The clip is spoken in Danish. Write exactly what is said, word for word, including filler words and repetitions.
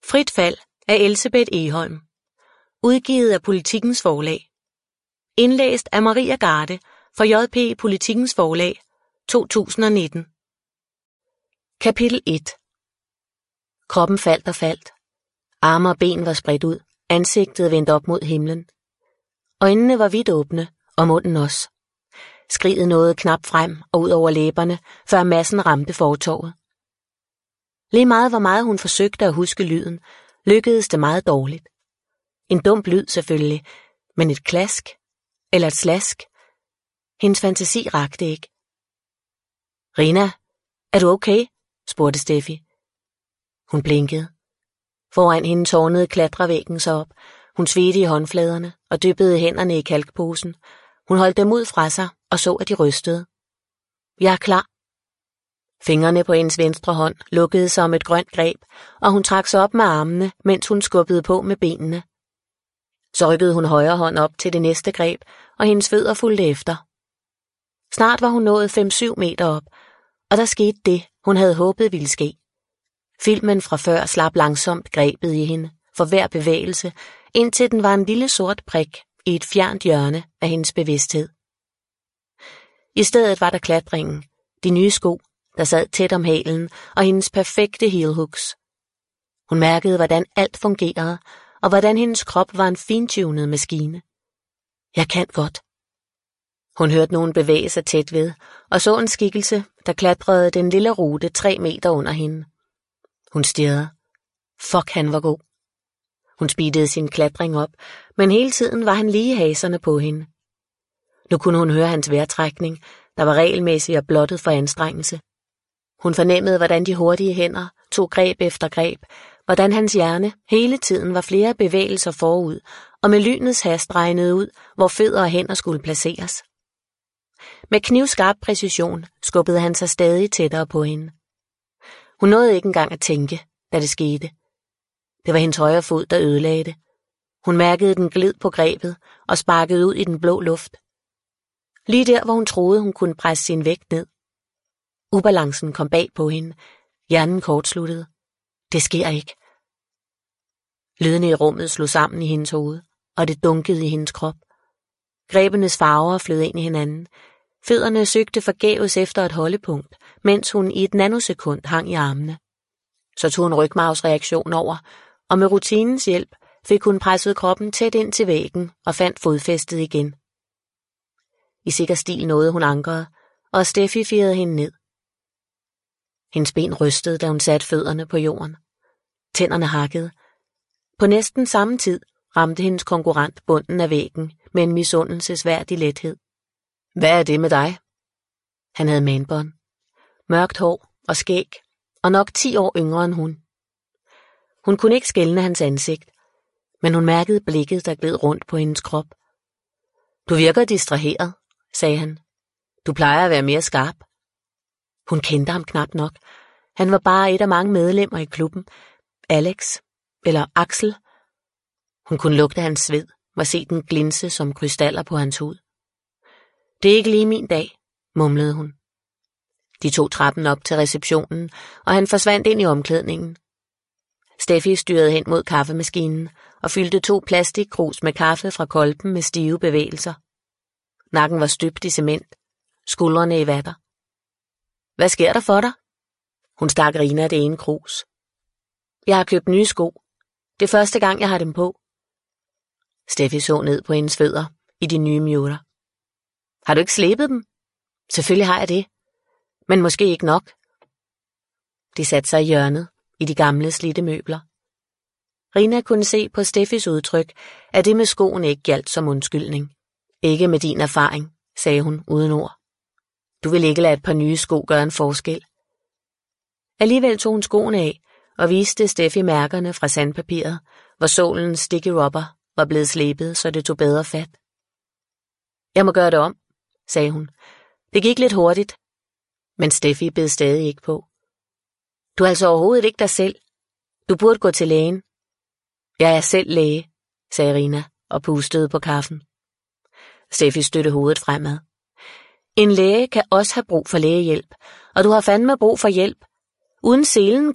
Frit fald af Elsebeth Egholm. Udgivet af Politikens Forlag. Indlæst af Maria Garde for J P Politikens Forlag to tusind og nitten. Kapitel et. Kroppen faldt og faldt. Arme og ben var spredt ud, ansigtet vendt op mod himlen. Øjnene var vidt åbne, og munden også. Skriget nåede knap frem og ud over læberne, før massen ramte fortovet. Lige meget hvor meget hun forsøgte at huske lyden, lykkedes det meget dårligt. En dum lyd selvfølgelig, men et klask eller et slask. Hendes fantasi rakte ikke. Rina, er du okay? Spurgte Steffi. Hun blinkede. Foran hende tårnede klatrevæggen sig op. Hun svedte i håndfladerne og dyppede hænderne i kalkposen. Hun holdt dem ud fra sig og så, at de rystede. Jeg er klar. Fingrene på hendes venstre hånd lukkede sig om et grønt greb, og hun trak sig op med armene, mens hun skubbede på med benene. Så rykkede hun højre hånd op til det næste greb, og hendes fødder fulgte efter. Snart var hun nået fem syv meter op, og der skete det, hun havde håbet ville ske. Filmen fra før slap langsomt grebet i hende, for hver bevægelse, indtil den var en lille sort prik i et fjernt hjørne af hendes bevidsthed. I stedet var der klatringen, de nye sko, der sad tæt om hælen, og hendes perfekte heelhooks. Hun mærkede, hvordan alt fungerede, og hvordan hendes krop var en fintunet maskine. Jeg kan godt. Hun hørte nogen bevæge sig tæt ved, og så en skikkelse, der klatrede den lille rute tre meter under hende. Hun stirrede. Fuck, han var god. Hun speedede sin klatring op, men hele tiden var han lige i haserne på hende. Nu kunne hun høre hans vejrtrækning, der var regelmæssig og blottet for anstrengelse. Hun fornemmede, hvordan de hurtige hænder tog greb efter greb, hvordan hans hjerne hele tiden var flere bevægelser forud, og med lynets hast regnede ud, hvor fødder og hænder skulle placeres. Med knivskarp præcision skubbede han sig stadig tættere på hende. Hun nåede ikke engang at tænke, da det skete. Det var hendes højre fod, der ødelagde det. Hun mærkede den glid på grebet og sparkede ud i den blå luft. Lige der, hvor hun troede, hun kunne presse sin vægt ned. Ubalancen kom bag på hende. Hjernen kortsluttede. Det sker ikke. Lydene i rummet slog sammen i hendes hoved, og det dunkede i hendes krop. Grebenes farver flød ind i hinanden. Fødderne søgte forgæves efter et holdepunkt, mens hun i et nanosekund hang i armene. Så tog hun rygmarvsreaktion over, og med rutinens hjælp fik hun presset kroppen tæt ind til væggen og fandt fodfæstet igen. I sikker stil nåede hun ankeret, og Steffi firede hende ned. Hendes ben rystede, da hun satte fødderne på jorden. Tænderne hakkede. På næsten samme tid ramte hendes konkurrent bunden af væggen med en misundelsesværdig lethed. Hvad er det med dig? Han havde manbånd, mørkt hår og skæg, og nok ti år yngre end hun. Hun kunne ikke skelne hans ansigt, men hun mærkede blikket, der gled rundt på hendes krop. Du virker distraheret, sagde han. Du plejer at være mere skarp. Hun kendte ham knap nok. Han var bare et af mange medlemmer i klubben. Alex, eller Axel. Hun kunne lugte hans sved, var se den glinse som krystaller på hans hud. Det er ikke lige min dag, mumlede hun. De tog trappen op til receptionen, og han forsvandt ind i omklædningen. Steffi styrede hen mod kaffemaskinen og fyldte to plastikkrus med kaffe fra kolben med stive bevægelser. Nakken var støbt i cement, skuldrene i vatter. Hvad sker der for dig? Hun stak Rina det ene krus. Jeg har købt nye sko. Det er første gang, jeg har dem på. Steffi så ned på hendes fødder i de nye muter. Har du ikke slebet dem? Selvfølgelig har jeg det. Men måske ikke nok. De satte sig i hjørnet i de gamle slidte møbler. Rina kunne se på Steffis udtryk, at det med skoene ikke gjaldt som undskyldning. Ikke med din erfaring, sagde hun uden ord. Du vil ikke lade et par nye sko gøre en forskel. Alligevel tog hun skoene af og viste Steffi mærkerne fra sandpapiret, hvor sålens sticky rubber var blevet slebet, så det tog bedre fat. Jeg må gøre det om, sagde hun. Det gik lidt hurtigt, men Steffi bed stadig ikke på. Du er altså overhovedet ikke dig selv. Du burde gå til lægen. Jeg er selv læge, sagde Rina og pustede på kaffen. Steffi stødte hovedet fremad. En læge kan også have brug for lægehjælp, og du har fandme brug for hjælp. Uden selen